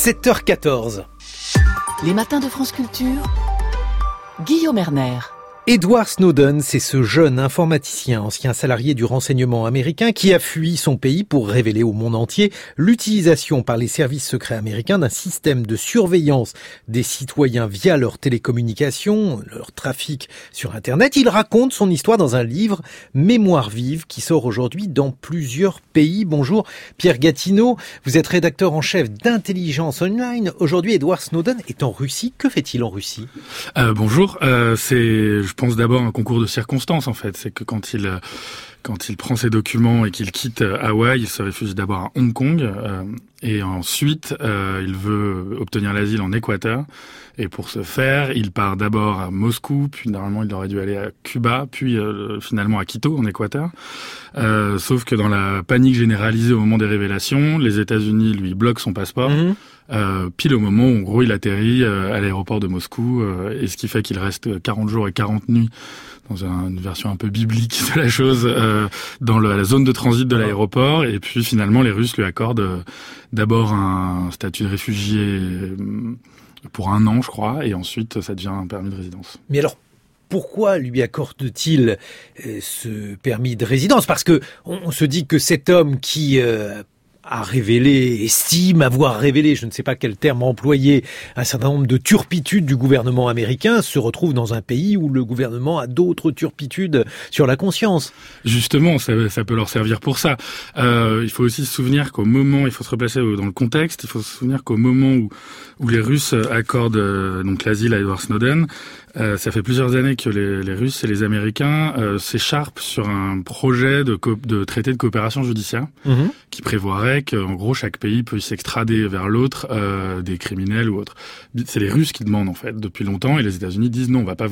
7h14. Les matins de France Culture, Guillaume Erner. Edward Snowden, c'est ce jeune informaticien, ancien salarié du renseignement américain qui a fui son pays pour révéler au monde entier l'utilisation par les services secrets américains d'un système de surveillance des citoyens via leurs télécommunications, leur trafic sur Internet. Il raconte son histoire dans un livre, Mémoire vive, qui sort aujourd'hui dans plusieurs pays. Bonjour Pierre Gatineau, vous êtes rédacteur en chef d'Intelligence Online. Aujourd'hui, Edward Snowden est en Russie. Que fait-il en Russie ? Bonjour, je pense d'abord un concours de circonstances en fait, c'est que quand il prend ses documents et qu'il quitte Hawaï, il se réfugie d'abord à Hong Kong et ensuite il veut obtenir l'asile en Équateur et pour ce faire, il part d'abord à Moscou, puis normalement il aurait dû aller à Cuba, puis finalement à Quito en Équateur. Sauf que dans la panique généralisée au moment des révélations, les États-Unis lui bloquent son passeport. Pile au moment où en gros il atterrit à l'aéroport de Moscou et ce qui fait qu'il reste 40 jours et 40 nuits dans une version un peu biblique de la chose dans la zone de transit de l'aéroport et puis finalement les Russes lui accordent d'abord un statut de réfugié pour 1 an je crois et ensuite ça devient un permis de résidence. Mais alors pourquoi lui accorde-t-il ce permis de résidence ? Parce que on se dit que cet homme qui a révélé, estime avoir révélé, je ne sais pas quel terme employer, un certain nombre de turpitudes du gouvernement américain, se retrouve dans un pays où le gouvernement a d'autres turpitudes sur la conscience. Justement, ça peut leur servir pour ça. Il faut aussi se souvenir qu'au moment, il faut se replacer dans le contexte, il faut se souvenir qu'au moment où les Russes accordent donc l'asile à Edward Snowden, ça fait plusieurs années que les Russes et les Américains s'écharpent sur un projet de traité de coopération judiciaire qui prévoirait qu'en gros chaque pays peut s'extrader vers l'autre des criminels ou autres. C'est les Russes qui demandent en fait depuis longtemps et les États-Unis disent non, on va pas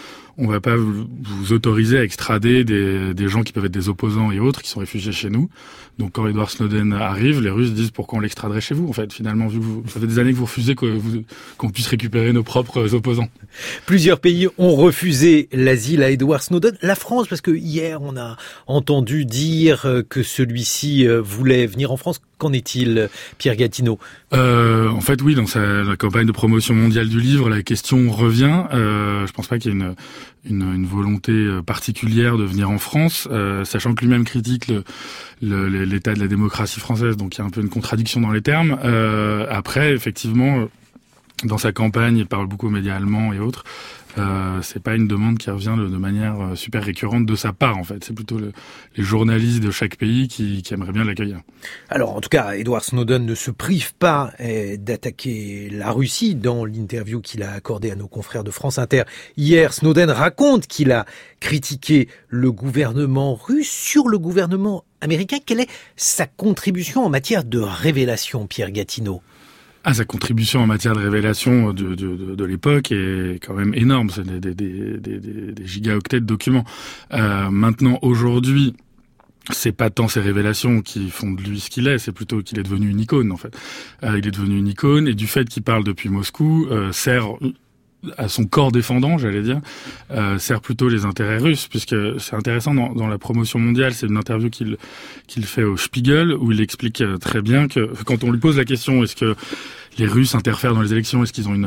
vous autoriser à extrader des gens qui peuvent être des opposants et autres qui sont réfugiés chez nous. Donc quand Edward Snowden arrive, les Russes disent pourquoi on l'extraderait chez vous en fait. Finalement, vu que ça fait des années que vous refusez qu'on puisse récupérer nos propres opposants. Plusieurs pays ont refusé l'asile à Edward Snowden. La France, parce que hier on a entendu dire que celui-ci voulait venir en France. Qu'en est-il, Pierre Gatineau ? En fait, oui, dans la campagne de promotion mondiale du livre, la question revient. Je pense pas qu'il y ait une volonté particulière de venir en France, sachant que lui-même critique l'état de la démocratie française, donc il y a un peu une contradiction dans les termes. Après, effectivement, dans sa campagne, il parle beaucoup aux médias allemands et autres. C'est pas une demande qui revient de manière super récurrente de sa part en fait. C'est plutôt les journalistes de chaque pays qui aimeraient bien l'accueillir. Alors en tout cas, Edward Snowden ne se prive pas d'attaquer la Russie. Dans l'interview qu'il a accordée à nos confrères de France Inter hier, Snowden raconte qu'il a critiqué le gouvernement russe sur le gouvernement américain. Quelle est sa contribution en matière de révélation, Pierre Gatineau ? Sa contribution en matière de révélation de l'époque est quand même énorme. C'est des gigaoctets de documents. Maintenant, aujourd'hui, c'est pas tant ces révélations qui font de lui ce qu'il est, c'est plutôt qu'il est devenu une icône, en fait. Il est devenu une icône, et du fait qu'il parle depuis Moscou, sert à son corps défendant, j'allais dire, sert plutôt les intérêts russes, puisque c'est intéressant dans la promotion mondiale, c'est une interview qu'il fait au Spiegel, où il explique très bien que quand on lui pose la question, est-ce que les Russes interfèrent dans les élections, est-ce qu'ils ont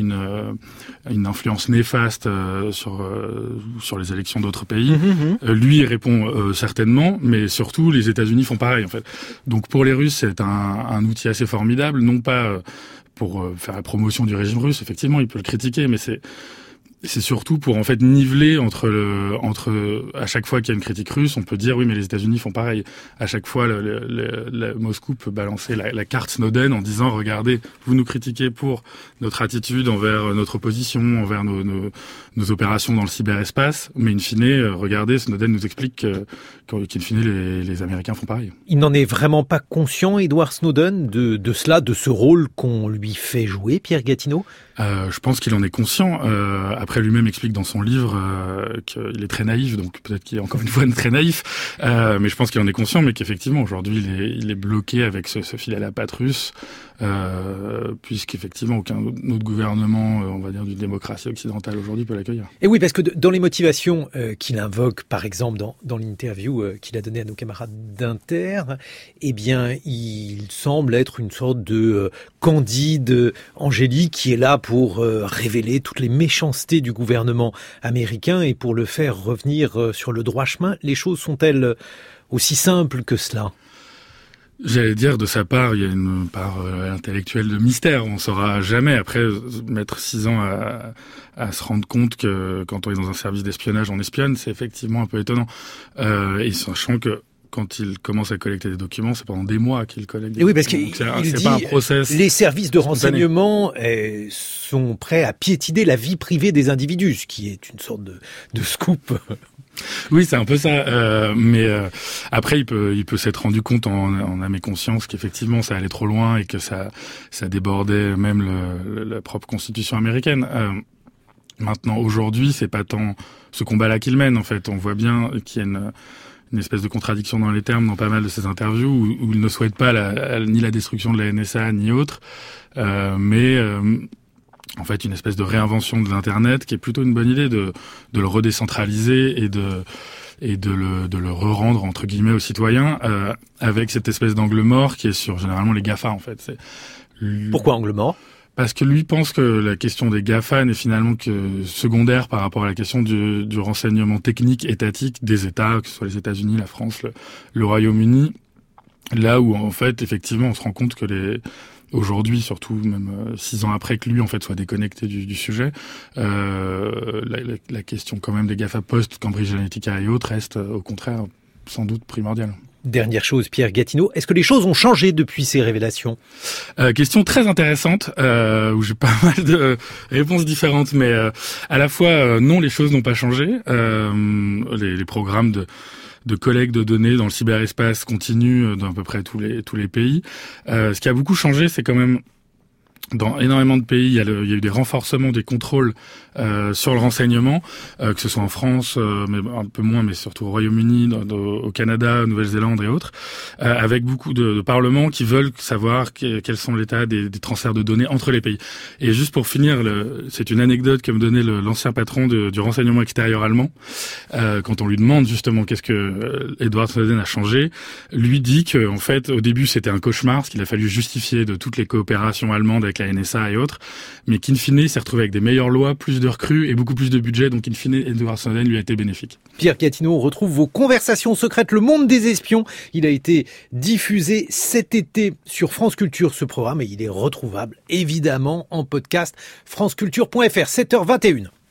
une influence néfaste sur les élections d'autres pays, lui il répond certainement, mais surtout les États-Unis font pareil en fait. Donc pour les Russes, c'est un outil assez formidable, non pas pour faire la promotion du régime russe, effectivement, il peut le critiquer, mais c'est surtout pour en fait niveler entre à chaque fois qu'il y a une critique russe, on peut dire oui mais les États-Unis font pareil. À chaque fois Moscou peut balancer la carte Snowden en disant regardez, vous nous critiquez pour notre attitude envers notre opposition, envers nos opérations dans le cyberespace, mais in fine regardez, Snowden nous explique qu'in fine les Américains font pareil. Il n'en est vraiment pas conscient, Edward Snowden, de cela, de ce rôle qu'on lui fait jouer, Pierre Gatineau ? Je pense qu'il en est conscient. Après après lui-même explique dans son livre qu'il est très naïf, donc peut-être qu'il est encore une fois très naïf, mais je pense qu'il en est conscient, mais qu'effectivement aujourd'hui il est bloqué avec ce fil à la patte russe, puisqu'effectivement aucun autre gouvernement, on va dire, d'une démocratie occidentale aujourd'hui peut l'accueillir. Et oui, parce que dans les motivations qu'il invoque, par exemple dans l'interview qu'il a donnée à nos camarades d'Inter, eh bien il semble être une sorte de Candide angélique qui est là pour révéler toutes les méchancetés du gouvernement américain et pour le faire revenir sur le droit chemin. Les choses sont-elles aussi simples que cela ? J'allais dire, de sa part, il y a une part intellectuelle de mystère. On saura jamais. Après, mettre 6 ans à se rendre compte que quand on est dans un service d'espionnage, on espionne, c'est effectivement un peu étonnant. Et sachant que quand il commence à collecter des documents, c'est pendant des mois qu'il collecte des documents. Oui, parce qu'il dit, pas un process les services de renseignement sont prêts à piétiner la vie privée des individus, ce qui est une sorte de scoop. Oui, c'est un peu ça. Mais après, il peut s'être rendu compte en âme et conscience qu'effectivement, ça allait trop loin et que ça débordait même la propre constitution américaine. Maintenant, aujourd'hui, c'est pas tant ce combat-là qu'il mène. En fait, on voit bien qu'il y a une espèce de contradiction dans les termes dans pas mal de ses interviews où il ne souhaite pas ni la destruction de la NSA ni autre, mais en fait une espèce de réinvention de l'Internet qui est plutôt une bonne idée de le redécentraliser et de le re-rendre entre guillemets aux citoyens avec cette espèce d'angle mort qui est sur généralement les GAFA en fait. Pourquoi angle mort ? Parce que lui pense que la question des GAFA n'est finalement que secondaire par rapport à la question du renseignement technique étatique des États, que ce soit les États-Unis, la France, le Royaume-Uni. Là où, en fait, effectivement, on se rend compte que aujourd'hui, surtout même 6 ans après que lui, en fait, soit déconnecté du sujet, la question quand même des GAFA post-Cambridge Analytica et autres reste, au contraire, sans doute primordiale. Dernière chose, Pierre Gatineau, est-ce que les choses ont changé depuis ces révélations ? Question très intéressante, où j'ai pas mal de réponses différentes, mais à la fois, non, les choses n'ont pas changé. Les programmes de collecte de données dans le cyberespace continuent dans à peu près tous les pays. Ce qui a beaucoup changé, c'est quand même dans énormément de pays, il y a eu des renforcements des contrôles sur le renseignement, que ce soit en France, mais un peu moins, mais surtout au Royaume-Uni, au Canada, Nouvelle-Zélande et autres, avec beaucoup de parlements qui veulent savoir quels sont l'état des transferts de données entre les pays. Et juste pour finir, c'est une anecdote que me donnait l'ancien patron du renseignement extérieur allemand, quand on lui demande justement qu'est-ce que Edward Snowden a changé, lui dit que en fait au début c'était un cauchemar, parce qu'il a fallu justifier de toutes les coopérations allemandes avec la NSA et autres, mais qu'in fine, il s'est retrouvé avec des meilleures lois, plus de recrues et beaucoup plus de budget, donc in fine, Edward Snowden lui a été bénéfique. Pierre Gatineau, on retrouve vos conversations secrètes, Le Monde des espions. Il a été diffusé cet été sur France Culture, ce programme, et il est retrouvable évidemment en podcast franceculture.fr, 7h21.